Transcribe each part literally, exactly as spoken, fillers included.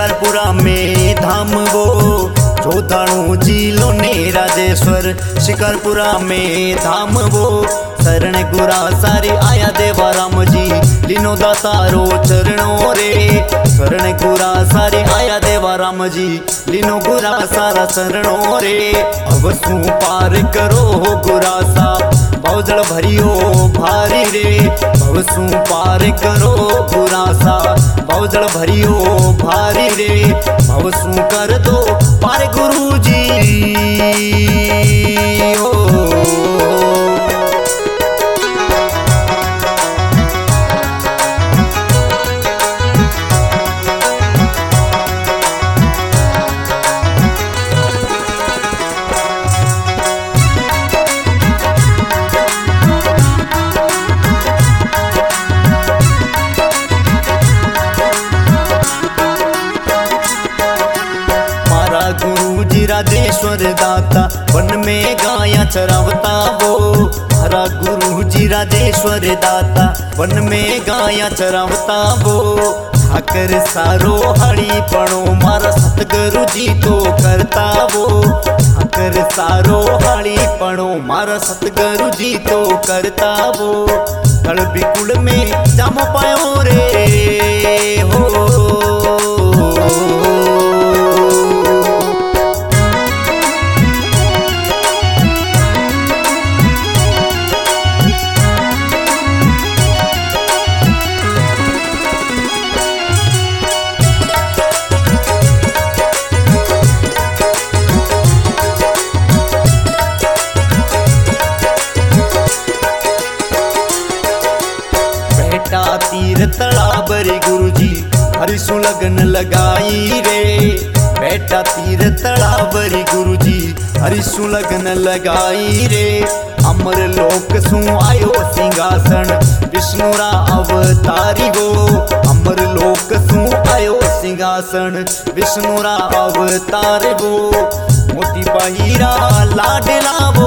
शिकारपुरा में धाम वो जोधाणु जिलो ने राजेश्वर। शिकारपुरा में धाम वो शरण गुरा सारी आया देवा राम जी लीनो दातारो चरणों रे। शरण गुरा सारी आया देवा राम जी लीनो गुरा सारा शरणों रे। अब सू पार करो गुरा सा भवजल भरियो भारी रे। भव सू पार करो गुरा सा भवजल भरियो भारी रे। भव सू कर दो पार गुरु जी हो। राजेश्वर दाता वन में गाया चरावता वो। हरा गुरु जी राजेश्वर दाता वन में गाया चरावता वो। ठाकर सारो हड़ी पणो मारा सतगुरु जी तो करता वो। ठाकर सारो हड़ी पणो मारा सतगुरु जी तो करता वो। कल बिकुल में जाम पायो रे हो। तीर तड़ाबरी गुरुजी हरिसु लगन लगाई रे। बेटा तीर तड़ाबरी गुरुजी हरिसु लगन लगाई रे। अमर लोक सु आयो सिंहासन विष्णुरा अवतारी वो। अमर लोक सु आयो सिंहासन विष्णुरा अवतार वो। मोती बहिरा लाडला वो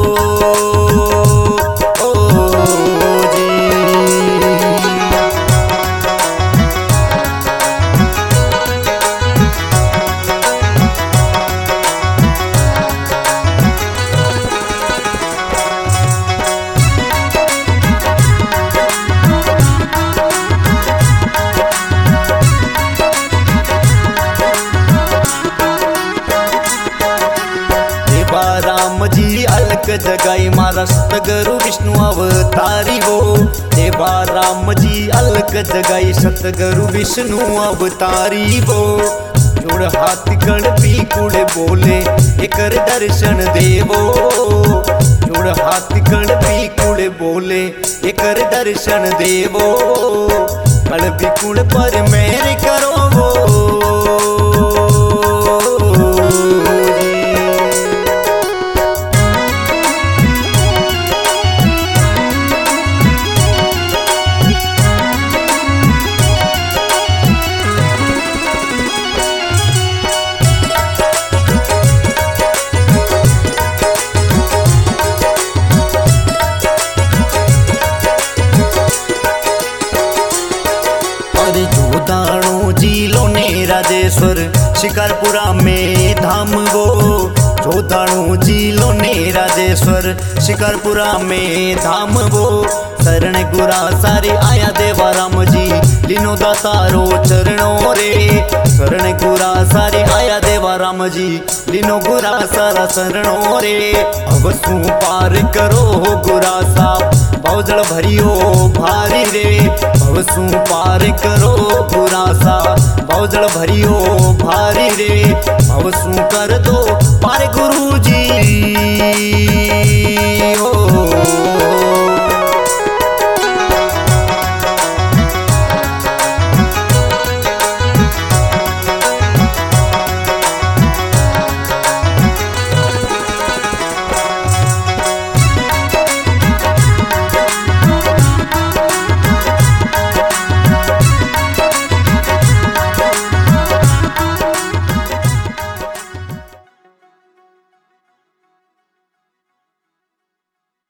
राम जी अलग जगाई मारा सतगुरु विष्णु अवतारी वो। देवा राम जी अलग जगाई सतगुरु विष्णु अवतारी वो। जोड़ हाथ गण पी कुड़ बोले एकर दर्शन देवो। जोड़ हाथ गण पी कुड़ बोले एकर दर्शन देवो। कल भी कुड़ पर मेरे करो वो। जोधाणु जिलो ने राजेश्वर। शिकारपुरा में धाम वो जोधाणु जिलो ने राजेश्वर। शिकारपुरा में धाम वो शरण गुरा सारी आया देवा राम जी लीनो दातारो चरणों रे। शरण गुरा सारी आया देवा राम जी लीनो गुरा सारा शरणों रे। अब सू पार करो गुरा सा भवजल भरियो भारी रे। भव सू पार करो गुरा सा भवजल भरियो भारी रे। भव सू कर दो